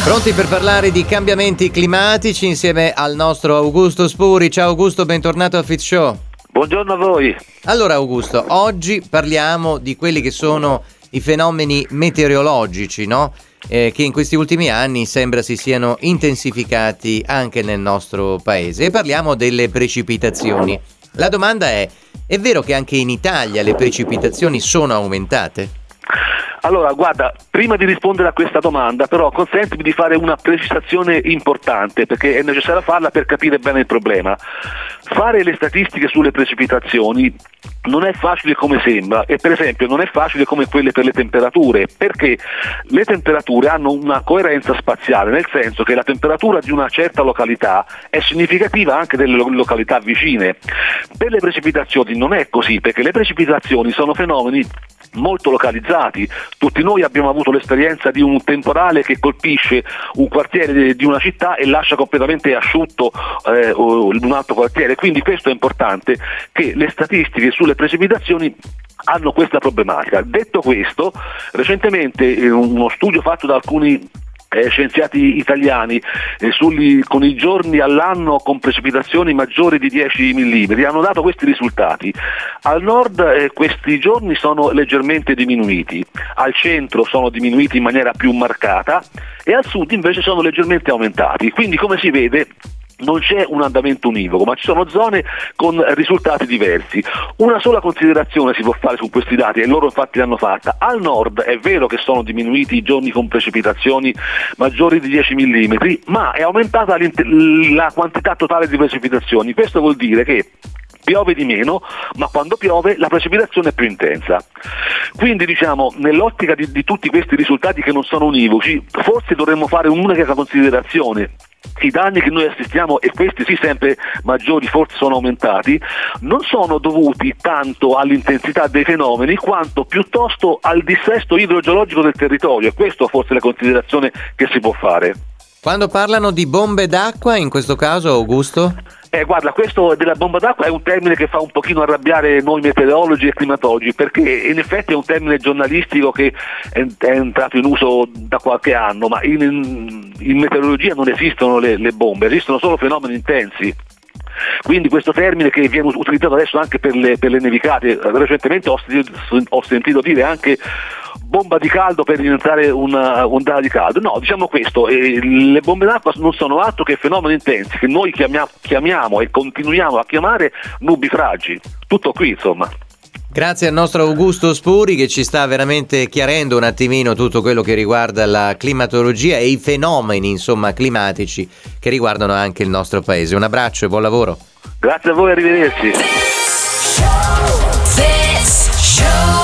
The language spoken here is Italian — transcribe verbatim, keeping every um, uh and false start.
Pronti per parlare di cambiamenti climatici insieme al nostro Augusto Spuri. Ciao Augusto, bentornato a Fit Show. Buongiorno a voi. Allora Augusto, oggi parliamo di quelli che sono i fenomeni meteorologici, no? Eh, che in questi ultimi anni sembra si siano intensificati anche nel nostro paese, e parliamo delle precipitazioni. La domanda è, è vero che anche in Italia le precipitazioni sono aumentate? Allora, guarda, prima di rispondere a questa domanda, però consentimi di fare una precisazione importante, perché è necessario farla per capire bene il problema. Fare le statistiche sulle precipitazioni non è facile come sembra, e per esempio non è facile come quelle per le temperature, perché le temperature hanno una coerenza spaziale, nel senso che la temperatura di una certa località è significativa anche delle lo- località vicine. Per le precipitazioni non è così, perché le precipitazioni sono fenomeni molto localizzati. Tutti noi abbiamo avuto l'esperienza di un temporale che colpisce un quartiere di una città e lascia completamente asciutto eh, un altro quartiere, quindi questo è importante, che le statistiche sulle precipitazioni hanno questa problematica. Detto questo, recentemente eh, uno studio fatto da alcuni Eh, scienziati italiani eh, sugli, con i giorni all'anno con precipitazioni maggiori di dieci millimetri hanno dato questi risultati. Al nord eh, questi giorni sono leggermente diminuiti, al centro sono diminuiti in maniera più marcata e al sud invece sono leggermente aumentati, quindi come si vede non c'è un andamento univoco, ma ci sono zone con risultati diversi. Una sola considerazione si può fare su questi dati, e loro infatti l'hanno fatta. Al nord è vero che sono diminuiti i giorni con precipitazioni maggiori di dieci millimetri, ma è aumentata la quantità totale di precipitazioni. Questo vuol dire che piove di meno, ma quando piove la precipitazione è più intensa. Quindi diciamo, nell'ottica di, di tutti questi risultati che non sono univoci, forse dovremmo fare un'unica considerazione. I danni che noi assistiamo, e questi sì sempre maggiori, forse sono aumentati, non sono dovuti tanto all'intensità dei fenomeni quanto piuttosto al dissesto idrogeologico del territorio, e questa forse è la considerazione che si può fare. Quando parlano di bombe d'acqua, in questo caso, Augusto? Eh, guarda, questo della bomba d'acqua è un termine che fa un pochino arrabbiare noi meteorologi e climatologi, perché in effetti è un termine giornalistico che è, è entrato in uso da qualche anno, ma in, in, in meteorologia non esistono le, le bombe, esistono solo fenomeni intensi. Quindi questo termine, che viene utilizzato adesso anche per le, per le nevicate, recentemente ho, ho sentito dire anche bomba di caldo per diventare una ondata di caldo. No, diciamo questo, eh, le bombe d'acqua non sono altro che fenomeni intensi che noi chiamia, chiamiamo e continuiamo a chiamare nubifragi. Tutto qui, insomma. Grazie al nostro Augusto Spuri, che ci sta veramente chiarendo un attimino tutto quello che riguarda la climatologia e i fenomeni, insomma, climatici che riguardano anche il nostro paese. Un abbraccio e buon lavoro. Grazie a voi, arrivederci. This show, this show.